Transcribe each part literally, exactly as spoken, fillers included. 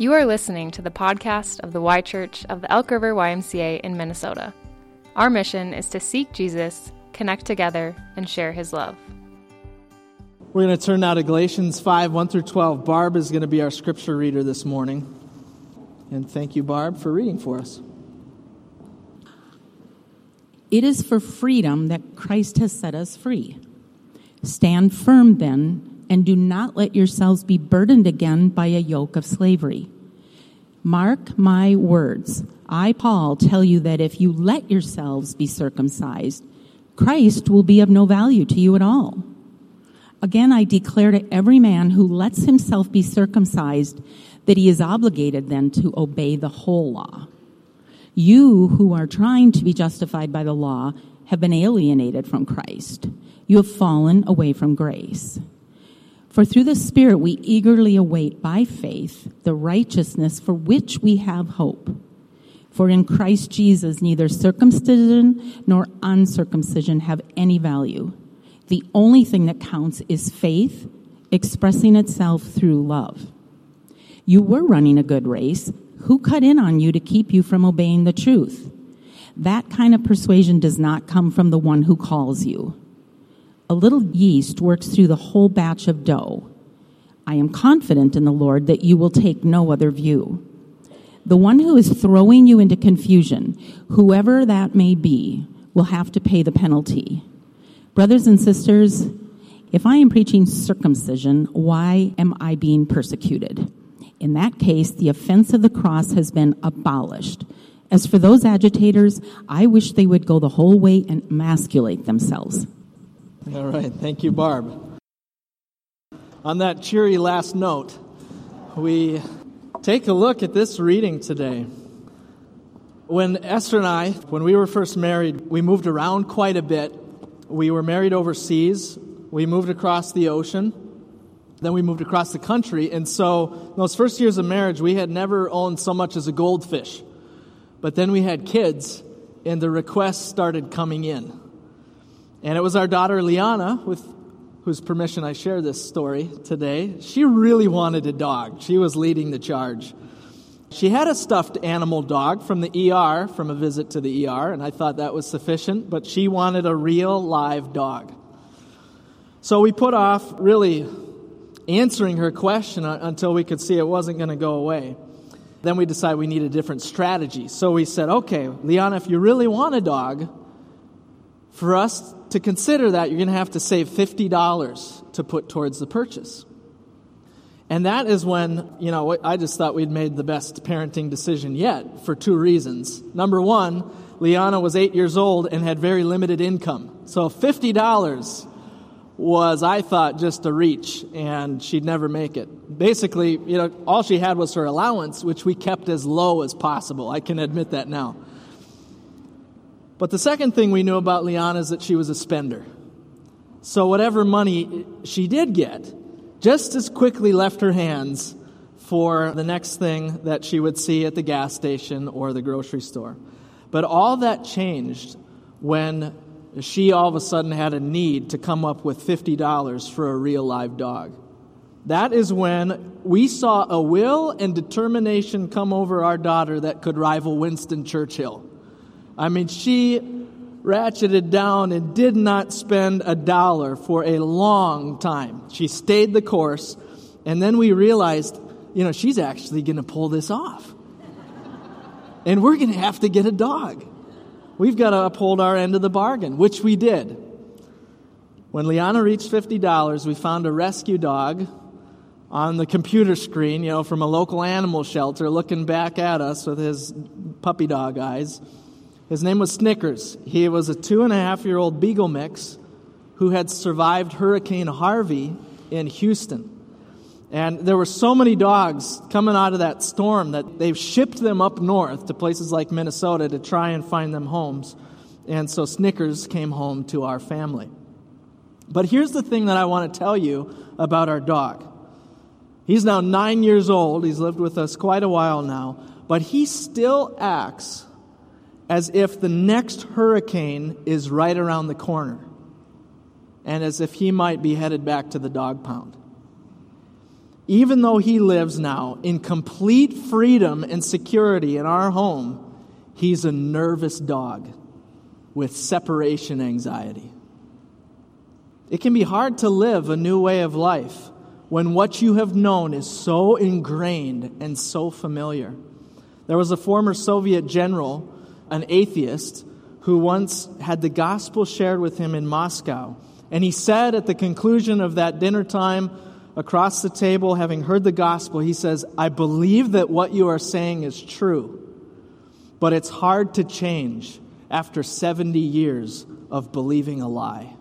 You are listening to the podcast of the Y Church of the Elk River Y M C A in Minnesota. Our mission is to seek Jesus, connect together, and share his love. We're going to turn now to Galatians five, one through twelve. Barb is going to be our scripture reader this morning. And thank you, Barb, for reading for us. It is for freedom that Christ has set us free. Stand firm then, and do not let yourselves be burdened again by a yoke of slavery. Mark my words. I, Paul, tell you that if you let yourselves be circumcised, Christ will be of no value to you at all. Again, I declare to every man who lets himself be circumcised that he is obligated then to obey the whole law. You who are trying to be justified by the law have been alienated from Christ. You have fallen away from grace. For through the Spirit we eagerly await by faith the righteousness for which we have hope. For in Christ Jesus neither circumcision nor uncircumcision have any value. The only thing that counts is faith expressing itself through love. You were running a good race. Who cut in on you to keep you from obeying the truth? That kind of persuasion does not come from the one who calls you. A little yeast works through the whole batch of dough. I am confident in the Lord that you will take no other view. The one who is throwing you into confusion, whoever that may be, will have to pay the penalty. Brothers and sisters, if I am preaching circumcision, why am I being persecuted? In that case, the offense of the cross has been abolished. As for those agitators, I wish they would go the whole way and emasculate themselves. All right, thank you, Barb. On that cheery last note, we take a look at this reading today. When Esther and I, when we were first married, we moved around quite a bit. We were married overseas. We moved across the ocean. Then we moved across the country. And so those first years of marriage, we had never owned so much as a goldfish. But then we had kids, and the requests started coming in. And it was our daughter, Liana, with whose permission I share this story today. She really wanted a dog. She was leading the charge. She had a stuffed animal dog from the E R, from a visit to the E R, and I thought that was sufficient, but she wanted a real live dog. So we put off really answering her question until we could see it wasn't going to go away. Then we decided we need a different strategy. So we said, okay, Liana, if you really want a dog, for us to consider that, you're going to have to save fifty dollars to put towards the purchase. And that is when, you know, I just thought we'd made the best parenting decision yet for two reasons. Number one, Liana was eight years old and had very limited income. So fifty dollars was, I thought, just a reach, and she'd never make it. Basically, you know, all she had was her allowance, which we kept as low as possible. I can admit that now. But the second thing we knew about Liana is that she was a spender. So whatever money she did get, just as quickly left her hands for the next thing that she would see at the gas station or the grocery store. But all that changed when she all of a sudden had a need to come up with fifty dollars for a real live dog. That is when we saw a will and determination come over our daughter that could rival Winston Churchill. I mean, she ratcheted down and did not spend a dollar for a long time. She stayed the course, and then we realized, you know, she's actually going to pull this off. And we're going to have to get a dog. We've got to uphold our end of the bargain, which we did. When Liana reached fifty dollars, we found a rescue dog on the computer screen, you know, from a local animal shelter looking back at us with his puppy dog eyes. His name was Snickers. He was a two-and-a-half-year-old Beagle mix who had survived Hurricane Harvey in Houston. And there were so many dogs coming out of that storm that they've shipped them up north to places like Minnesota to try and find them homes. And so Snickers came home to our family. But here's the thing that I want to tell you about our dog. He's now nine years old. He's lived with us quite a while now. But he still acts as if the next hurricane is right around the corner, and as if he might be headed back to the dog pound. even though he lives now in complete freedom and security in our home, he's a nervous dog with separation anxiety. It can be hard to live a new way of life when what you have known is so ingrained and so familiar. There was a former Soviet general, an atheist, who once had the gospel shared with him in Moscow. And he said at the conclusion of that dinner time, across the table, having heard the gospel, he says, "I believe that what you are saying is true, but it's hard to change after seventy years of believing a lie."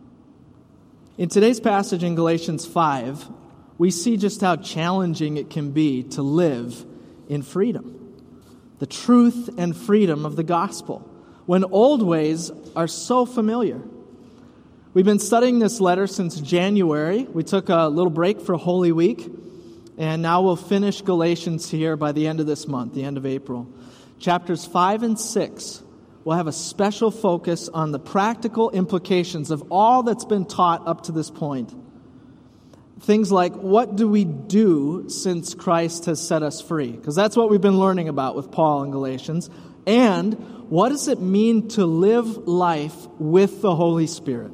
In today's passage in Galatians five, we see just how challenging it can be to live in freedom. The truth and freedom of the gospel, when old ways are so familiar. We've been studying this letter since January. We took a little break for Holy Week, and now we'll finish Galatians here by the end of this month, the end of April. Chapters five and six will have a special focus on the practical implications of all that's been taught up to this point. Things like, what do we do since Christ has set us free? Because that's what we've been learning about with Paul in Galatians. And what does it mean to live life with the Holy Spirit?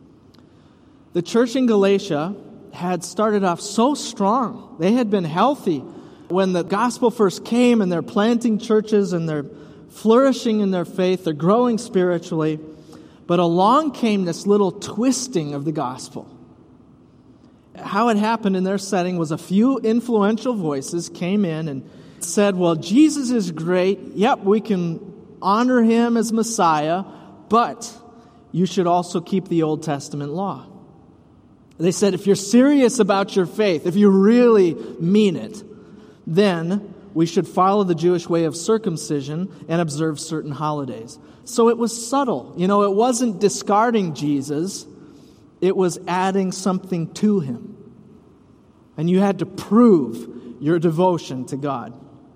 The church in Galatia had started off so strong. They had been healthy when the gospel first came, and they're planting churches and they're flourishing in their faith. They're growing spiritually. But along came this little twisting of the gospel. How it happened in their setting was a few influential voices came in and said, well, Jesus is great. Yep, we can honor him as Messiah, but you should also keep the Old Testament law. They said, if you're serious about your faith, if you really mean it, then we should follow the Jewish way of circumcision and observe certain holidays. So it was subtle. You know, it wasn't discarding Jesus. It was adding something to him. And you had to prove your devotion to God.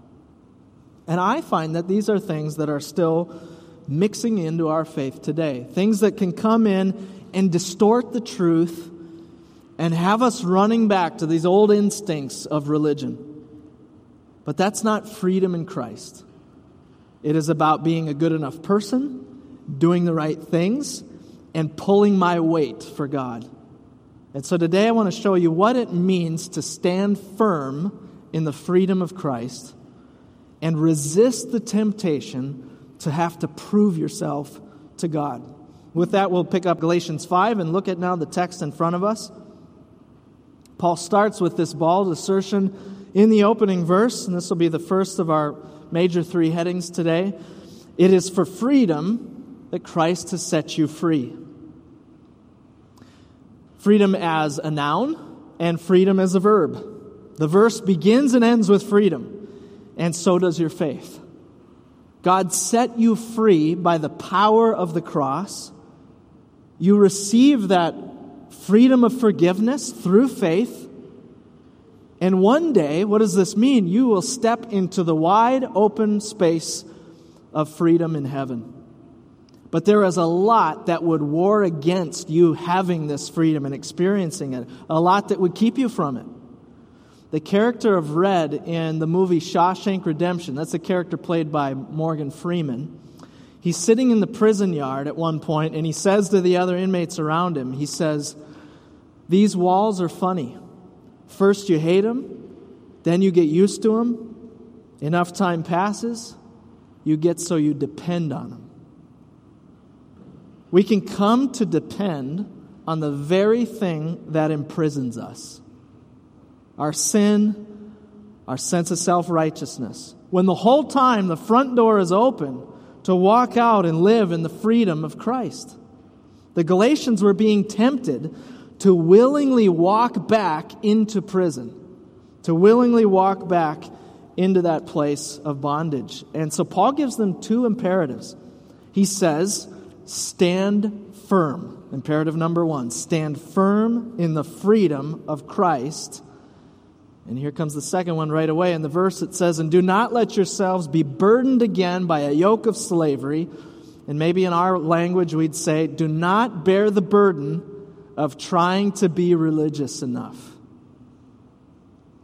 And I find that these are things that are still mixing into our faith today. Things that can come in and distort the truth and have us running back to these old instincts of religion. But that's not freedom in Christ. It is about being a good enough person, doing the right things, and pulling my weight for God. And so today I want to show you what it means to stand firm in the freedom of Christ and resist the temptation to have to prove yourself to God. With that, we'll pick up Galatians five and look at now the text in front of us. Paul starts with this bald assertion in the opening verse, and this will be the first of our major three headings today. It is for freedom that Christ has set you free. Freedom as a noun and freedom as a verb. The verse begins and ends with freedom, and so does your faith. God set you free by the power of the cross. You receive that freedom of forgiveness through faith. And one day, what does this mean? You will step into the wide open space of freedom in heaven. But there is a lot that would war against you having this freedom and experiencing it. A lot that would keep you from it. The character of Red in the movie Shawshank Redemption, that's a character played by Morgan Freeman. He's sitting in the prison yard at one point, and he says to the other inmates around him, he says, these walls are funny. First you hate them, then you get used to them. Enough time passes, you get so you depend on them. We can come to depend on the very thing that imprisons us. Our sin, our sense of self-righteousness. When the whole time the front door is open to walk out and live in the freedom of Christ. The Galatians were being tempted to willingly walk back into prison, to willingly walk back into that place of bondage. And so Paul gives them two imperatives. He says, stand firm. Imperative number one, stand firm in the freedom of Christ. And here comes the second one right away. In the verse it says, and do not let yourselves be burdened again by a yoke of slavery. And maybe in our language we'd say, do not bear the burden of trying to be religious enough.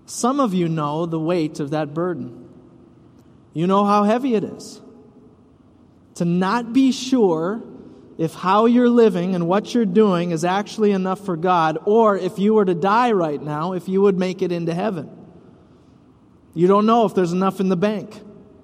Some of you know the weight of that burden. You know how heavy it is. To not be sure if how you're living and what you're doing is actually enough for God, or if you were to die right now, if you would make it into heaven. You don't know if there's enough in the bank.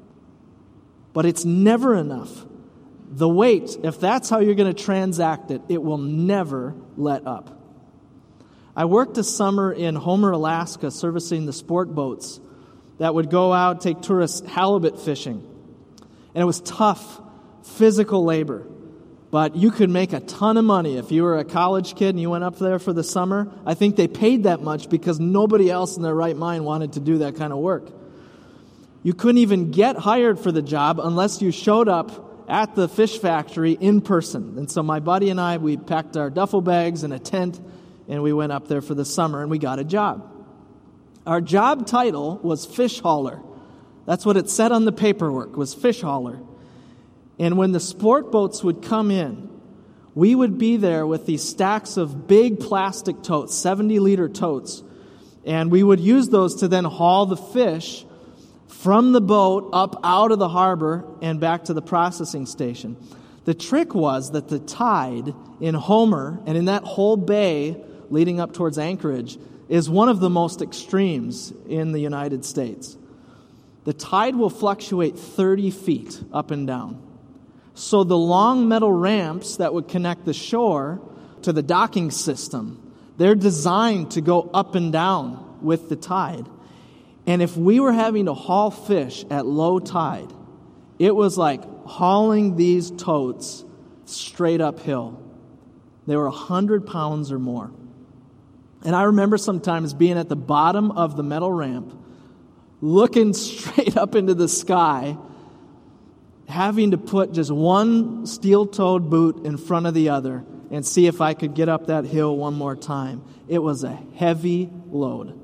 But it's never enough. The weight, if that's how you're going to transact it, it will never let up. I worked a summer in Homer, Alaska, servicing the sport boats that would go out, take tourists halibut fishing. And it was tough, physical labor. But you could make a ton of money if you were a college kid and you went up there for the summer. I think they paid that much because nobody else in their right mind wanted to do that kind of work. You couldn't even get hired for the job unless you showed up at the fish factory in person. And so my buddy and I, we packed our duffel bags and a tent, and we went up there for the summer, and we got a job. Our job title was fish hauler. That's what it said on the paperwork, was fish hauler. And when the sport boats would come in, we would be there with these stacks of big plastic totes, seventy-liter totes, and we would use those to then haul the fish from the boat up out of the harbor and back to the processing station. The trick was that the tide in Homer and in that whole bay leading up towards Anchorage is one of the most extremes in the United States. The tide will fluctuate thirty feet up and down. So the long metal ramps that would connect the shore to the docking system, they're designed to go up and down with the tide. And if we were having to haul fish at low tide, it was like hauling these totes straight uphill. They were one hundred pounds or more. And I remember sometimes being at the bottom of the metal ramp, looking straight up into the sky, having to put just one steel-toed boot in front of the other and see if I could get up that hill one more time. It was a heavy load.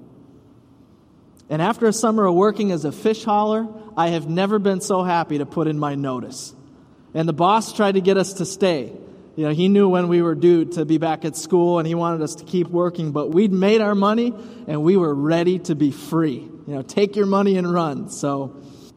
And after a summer of working as a fish hauler, I have never been so happy to put in my notice. And the boss tried to get us to stay. You know, he knew when we were due to be back at school, and he wanted us to keep working, but we'd made our money, and we were ready to be free. You know, take your money and run. So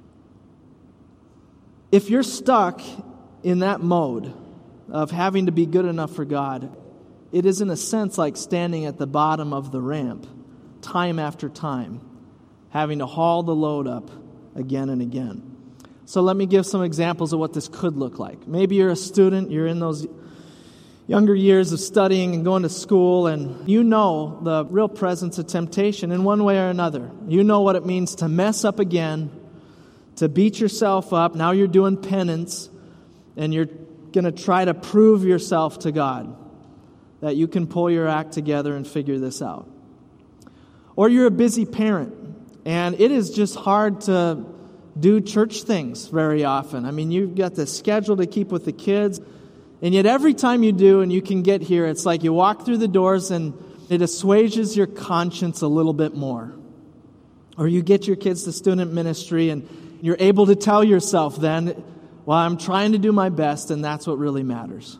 if you're stuck in that mode of having to be good enough for God, it is in a sense like standing at the bottom of the ramp, time after time, having to haul the load up again and again. So let me give some examples of what this could look like. Maybe you're a student, you're in those younger years of studying and going to school, and you know the real presence of temptation in one way or another. You know what it means to mess up again, to beat yourself up. Now you're doing penance, and you're going to try to prove yourself to God that you can pull your act together and figure this out. Or you're a busy parent, and it is just hard to do church things very often. I mean, you've got the schedule to keep with the kids, and yet every time you do and you can get here, it's like you walk through the doors and it assuages your conscience a little bit more. Or you get your kids to student ministry and you're able to tell yourself then, well, I'm trying to do my best, and that's what really matters.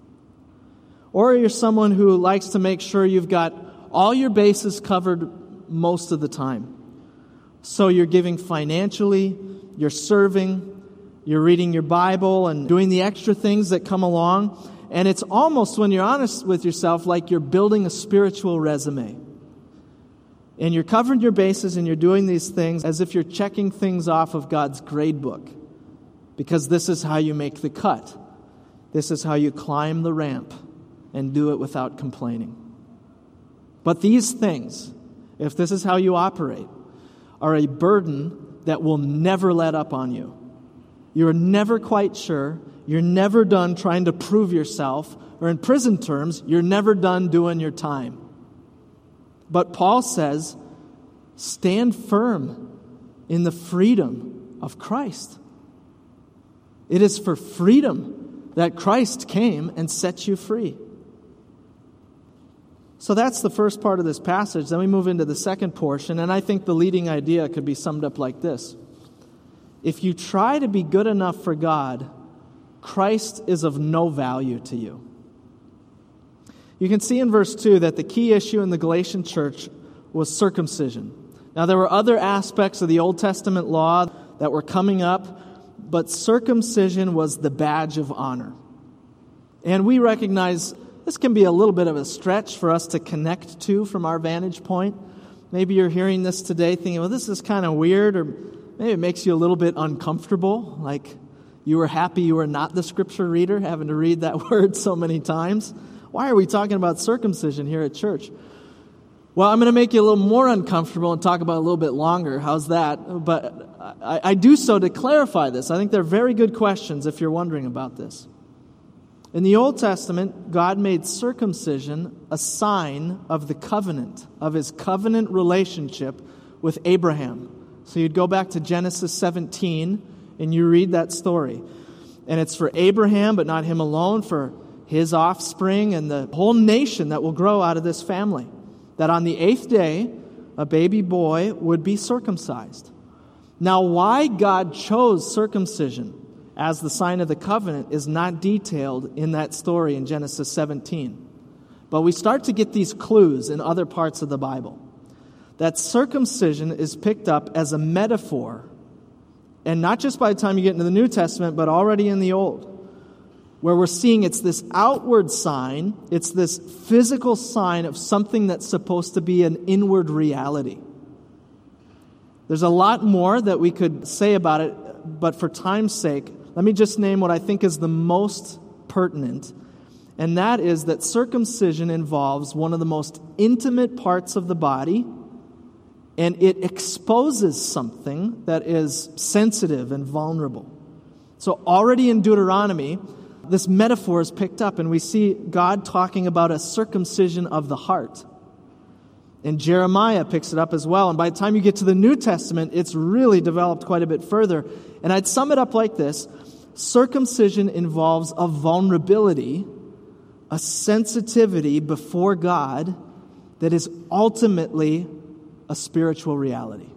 Or you're someone who likes to make sure you've got all your bases covered most of the time. So you're giving financially, you're serving, you're reading your Bible and doing the extra things that come along. And it's almost, when you're honest with yourself, like you're building a spiritual resume. And you're covering your bases and you're doing these things as if you're checking things off of God's grade book. Because this is how you make the cut. This is how you climb the ramp and do it without complaining. But these things, if this is how you operate, are a burden that will never let up on you. You're never quite sure. You're never done trying to prove yourself. Or in prison terms, you're never done doing your time. But Paul says, stand firm in the freedom of Christ. It is for freedom that Christ came and set you free. So that's the first part of this passage. Then we move into the second portion, and I think the leading idea could be summed up like this. If you try to be good enough for God, Christ is of no value to you. You can see in verse two that the key issue in the Galatian church was circumcision. Now, there were other aspects of the Old Testament law that were coming up, but circumcision was the badge of honor. And we recognize this can be a little bit of a stretch for us to connect to from our vantage point. Maybe you're hearing this today thinking, well, this is kind of weird, or maybe it makes you a little bit uncomfortable, like you were happy you were not the scripture reader, having to read that word so many times. Why are we talking about circumcision here at church? Well, I'm going to make you a little more uncomfortable and talk about it a little bit longer. How's that? But I, I do so to clarify this. I think they're very good questions if you're wondering about this. In the Old Testament, God made circumcision a sign of the covenant, of his covenant relationship with Abraham. So you'd go back to Genesis seventeen and you read that story. And it's for Abraham, but not him alone, for his offspring and the whole nation that will grow out of this family. That on the eighth day, a baby boy would be circumcised. Now, why God chose circumcision as the sign of the covenant is not detailed in that story in Genesis seventeen. But we start to get these clues in other parts of the Bible. That circumcision is picked up as a metaphor, and not just by the time you get into the New Testament, but already in the Old, where we're seeing it's this outward sign, it's this physical sign of something that's supposed to be an inward reality. There's a lot more that we could say about it, but for time's sake, let me just name what I think is the most pertinent, and that is that circumcision involves one of the most intimate parts of the body, and it exposes something that is sensitive and vulnerable. So already in Deuteronomy, this metaphor is picked up, and we see God talking about a circumcision of the heart. And Jeremiah picks it up as well. And by the time you get to the New Testament, it's really developed quite a bit further. And I'd sum it up like this. Circumcision involves a vulnerability, a sensitivity before God that is ultimately a spiritual reality.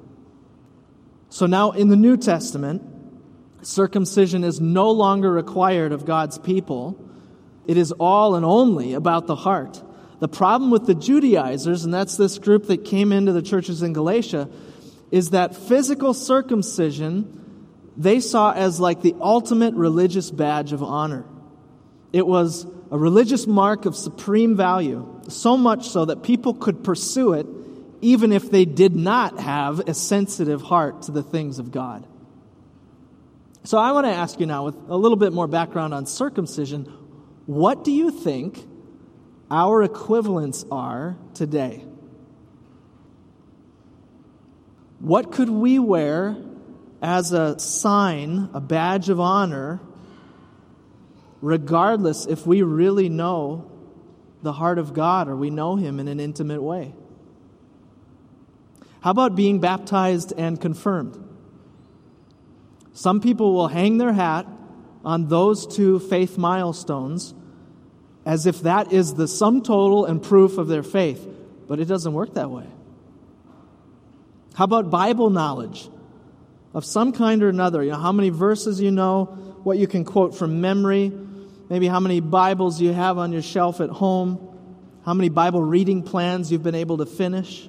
So now in the New Testament, circumcision is no longer required of God's people. It is all and only about the heart. The problem with the Judaizers, and that's this group that came into the churches in Galatia, is that physical circumcision they saw as like the ultimate religious badge of honor. It was a religious mark of supreme value, so much so that people could pursue it even if they did not have a sensitive heart to the things of God. So I want to ask you now, with a little bit more background on circumcision, what do you think our equivalents are today? What could we wear as a sign, a badge of honor, regardless if we really know the heart of God or we know Him in an intimate way? How about being baptized and confirmed? Some people will hang their hat on those two faith milestones as if that is the sum total and proof of their faith, but it doesn't work that way. How about Bible knowledge of some kind or another? You know, how many verses you know, what you can quote from memory, maybe how many Bibles you have on your shelf at home, how many Bible reading plans you've been able to finish.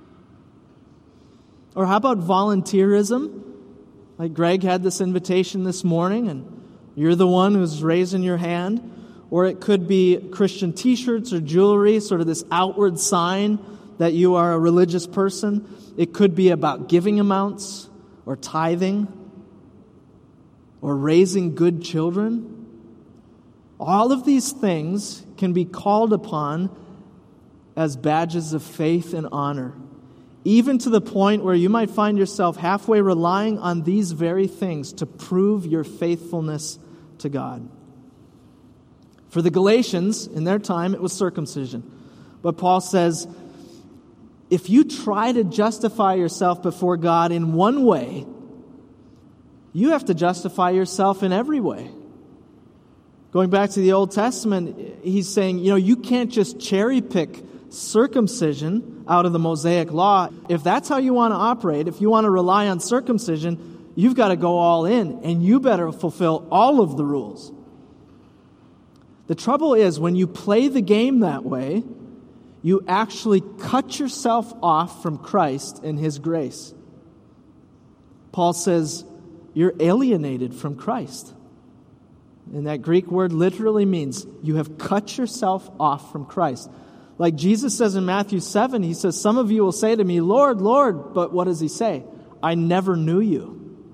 Or how about volunteerism? Like Greg had this invitation this morning, and you're the one who's raising your hand. Or it could be Christian t-shirts or jewelry, sort of this outward sign that you are a religious person. It could be about giving amounts or tithing or raising good children. All of these things can be called upon as badges of faith and honor, even to the point where you might find yourself halfway relying on these very things to prove your faithfulness to God. For the Galatians, in their time, it was circumcision. But Paul says, if you try to justify yourself before God in one way, you have to justify yourself in every way. Going back to the Old Testament, he's saying, you know, you can't just cherry pick circumcision out of the Mosaic law. If that's how you want to operate, if you want to rely on circumcision, you've got to go all in, and you better fulfill all of the rules. The trouble is, when you play the game that way, you actually cut yourself off from Christ and His grace. Paul says you're alienated from Christ. And that Greek word literally means you have cut yourself off from Christ. Like Jesus says in Matthew seven, He says, some of you will say to me, Lord, Lord, but what does He say? I never knew you.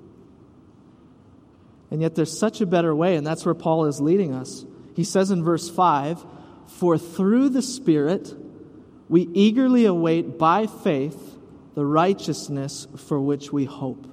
And yet there's such a better way, and that's where Paul is leading us. He says in verse five, for through the Spirit we eagerly await by faith the righteousness for which we hope.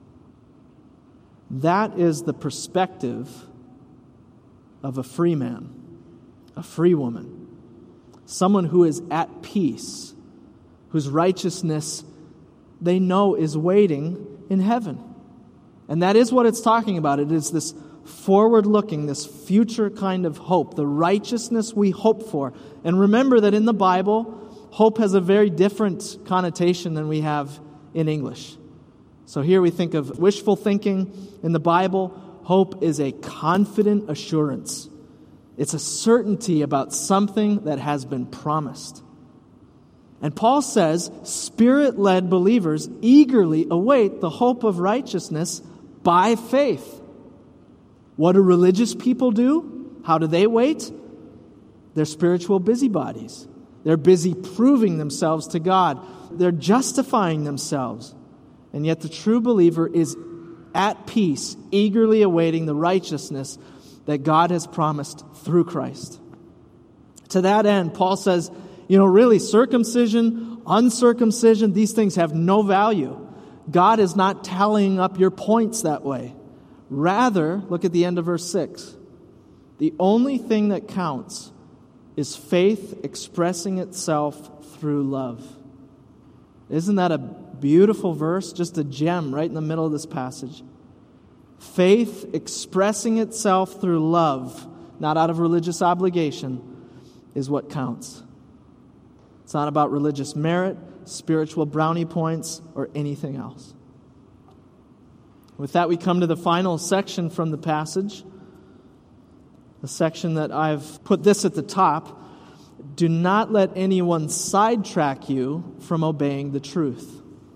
That is the perspective of a free man, a free woman, someone who is at peace, whose righteousness they know is waiting in heaven. And that is what it's talking about. It is this forward-looking, this future kind of hope, the righteousness we hope for. And remember that in the Bible, hope has a very different connotation than we have in English. So here we think of wishful thinking. In the Bible, hope is a confident assurance. It's a certainty about something that has been promised. And Paul says, Spirit-led believers eagerly await the hope of righteousness by faith. What do religious people do? How do they wait? They're spiritual busybodies. They're busy proving themselves to God. They're justifying themselves. And yet the true believer is at peace, eagerly awaiting the righteousness that God has promised through Christ. To that end, Paul says, you know, really, circumcision, uncircumcision, these things have no value. God is not tallying up your points that way. Rather, look at the end of verse six. The only thing that counts is faith expressing itself through love. Isn't that a beautiful verse? Just a gem right in the middle of this passage. Faith expressing itself through love, not out of religious obligation, is what counts. It's not about religious merit, spiritual brownie points, or anything else. With that, we come to the final section from the passage. The section that I've put this at the top. Do not let anyone sidetrack you from obeying the truth.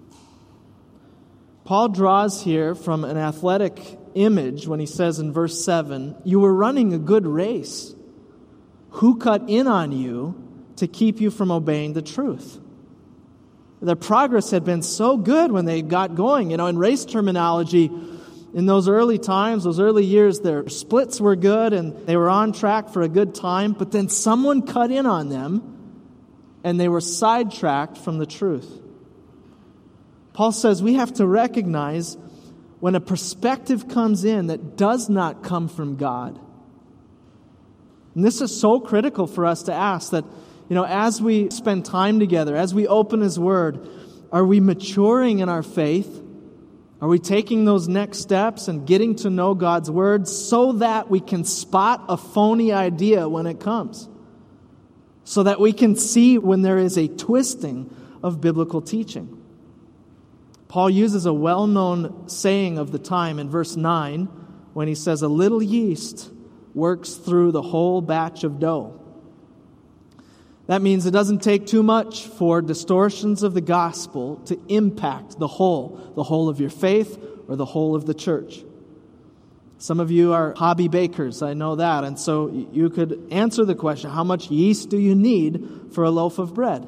Paul draws here from an athletic image when he says in verse seven, you were running a good race. Who cut in on you to keep you from obeying the truth? Their progress had been so good when they got going. You know, in race terminology, in those early times, those early years, their splits were good and they were on track for a good time, but then someone cut in on them and they were sidetracked from the truth. Paul says we have to recognize when a perspective comes in that does not come from God. And this is so critical for us to ask that, you know, as we spend time together, as we open His Word, are we maturing in our faith? Are we taking those next steps and getting to know God's Word so that we can spot a phony idea when it comes? So that we can see when there is a twisting of biblical teaching. Paul uses a well-known saying of the time in verse nine when he says, a little yeast works through the whole batch of dough. That means it doesn't take too much for distortions of the gospel to impact the whole, the whole of your faith or the whole of the church. Some of you are hobby bakers, I know that, and so you could answer the question, how much yeast do you need for a loaf of bread?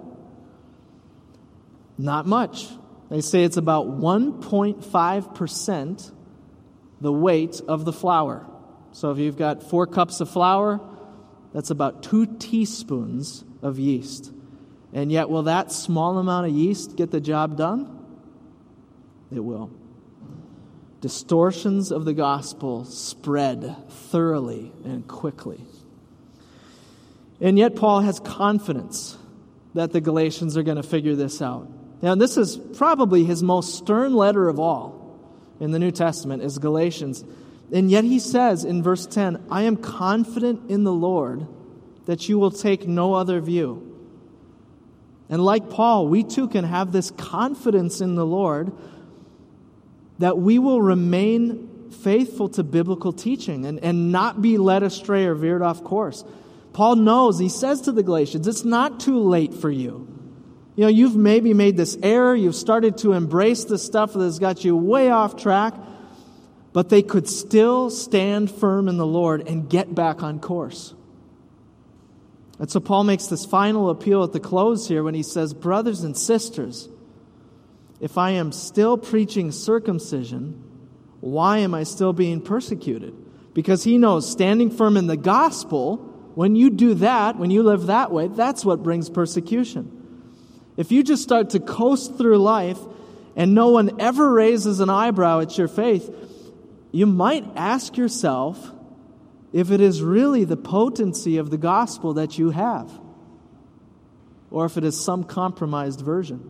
Not much. They say it's about one point five percent the weight of the flour. So if you've got four cups of flour, that's about two teaspoons of yeast. And yet, will that small amount of yeast get the job done? It will. Distortions of the gospel spread thoroughly and quickly. And yet, Paul has confidence that the Galatians are going to figure this out. Now, this is probably his most stern letter of all in the New Testament, is Galatians. And yet he says in verse ten, I am confident in the Lord that you will take no other view. And like Paul, we too can have this confidence in the Lord that we will remain faithful to biblical teaching and, and not be led astray or veered off course. Paul knows, he says to the Galatians, it's not too late for you. You know, you've maybe made this error, you've started to embrace the stuff that has got you way off track, but they could still stand firm in the Lord and get back on course. And so Paul makes this final appeal at the close here when he says, brothers and sisters, if I am still preaching circumcision, why am I still being persecuted? Because he knows standing firm in the gospel, when you do that, when you live that way, that's what brings persecution. If you just start to coast through life and no one ever raises an eyebrow at your faith, you might ask yourself if it is really the potency of the gospel that you have, or if it is some compromised version.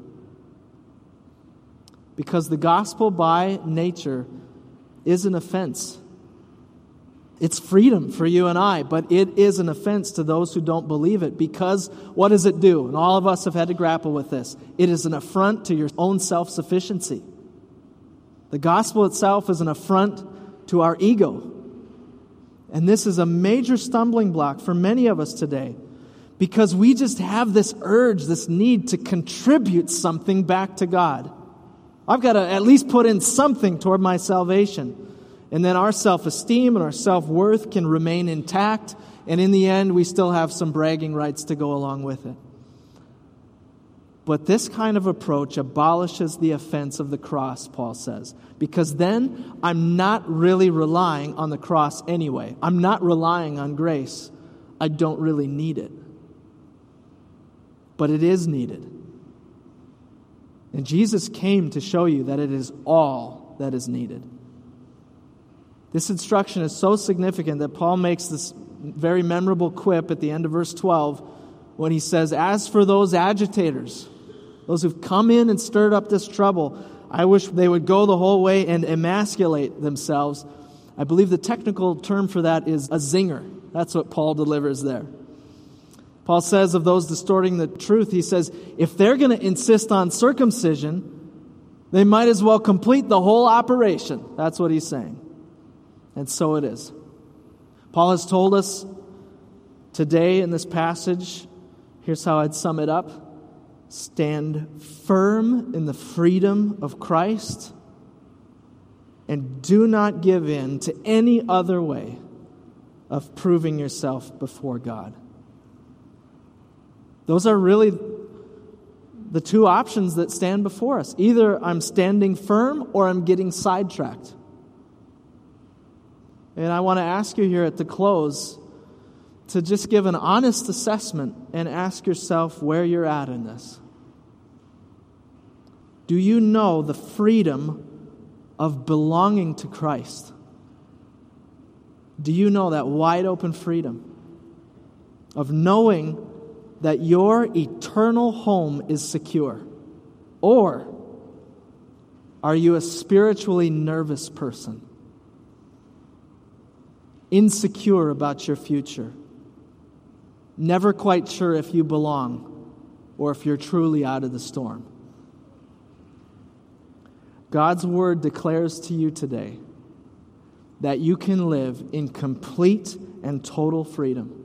Because the gospel by nature is an offense. It's freedom for you and I, but it is an offense to those who don't believe it, because what does it do? And all of us have had to grapple with this. It is an affront to your own self-sufficiency. The gospel itself is an affront to our ego. And this is a major stumbling block for many of us today, because we just have this urge, this need to contribute something back to God. I've got to at least put in something toward my salvation. And then our self-esteem and our self-worth can remain intact. And in the end, we still have some bragging rights to go along with it. But this kind of approach abolishes the offense of the cross, Paul says. Because then I'm not really relying on the cross anyway. I'm not relying on grace. I don't really need it. But it is needed. And Jesus came to show you that it is all that is needed. This instruction is so significant that Paul makes this very memorable quip at the end of verse twelve when he says, as for those agitators, those who've come in and stirred up this trouble, I wish they would go the whole way and emasculate themselves. I believe the technical term for that is a zinger. That's what Paul delivers there. Paul says of those distorting the truth, he says, if they're going to insist on circumcision, they might as well complete the whole operation. That's what he's saying. And so it is. Paul has told us today in this passage, here's how I'd sum it up. Stand firm in the freedom of Christ and do not give in to any other way of proving yourself before God. Those are really the two options that stand before us. Either I'm standing firm or I'm getting sidetracked. And I want to ask you here at the close to just give an honest assessment and ask yourself where you're at in this. Do you know the freedom of belonging to Christ? Do you know that wide open freedom of knowing that your eternal home is secure? Or are you a spiritually nervous person? Insecure about your future? Never quite sure if you belong or if you're truly out of the storm? God's word declares to you today that you can live in complete and total freedom.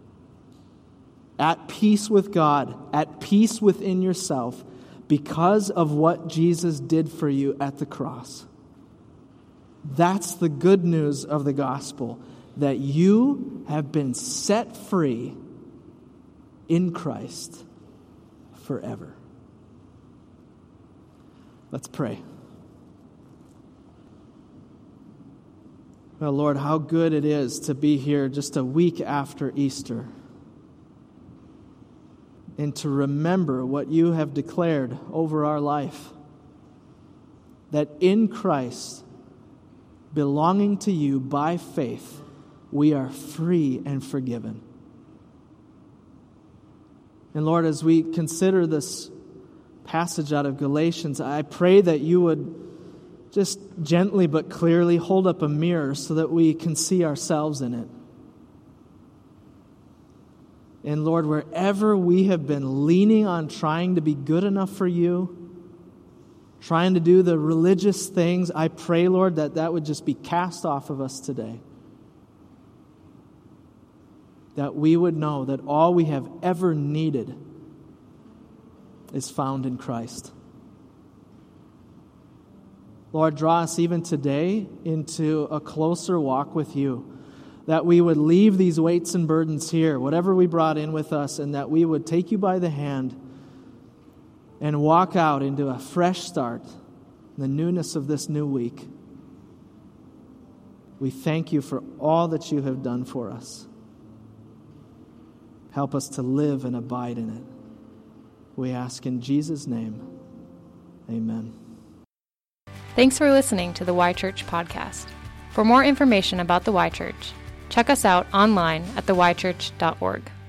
At peace with God, at peace within yourself, because of what Jesus did for you at the cross. That's the good news of the gospel, that you have been set free in Christ forever. Let's pray. Well, Lord, how good it is to be here just a week after Easter and to remember what you have declared over our life, that in Christ, belonging to you by faith, we are free and forgiven. And Lord, as we consider this passage out of Galatians, I pray that you would just gently but clearly hold up a mirror so that we can see ourselves in it. And Lord, wherever we have been leaning on trying to be good enough for you, trying to do the religious things, I pray, Lord, that that would just be cast off of us today. that we would know that all we have ever needed is found in Christ. Lord, draw us even today into a closer walk with you, that we would leave these weights and burdens here, whatever we brought in with us, and that we would take you by the hand and walk out into a fresh start, the newness of this new week. We thank you for all that you have done for us. Help us to live and abide in it. We ask in Jesus' name, amen. Thanks for listening to the Y Church podcast. For more information about the Y Church, check us out online at the y church dot org.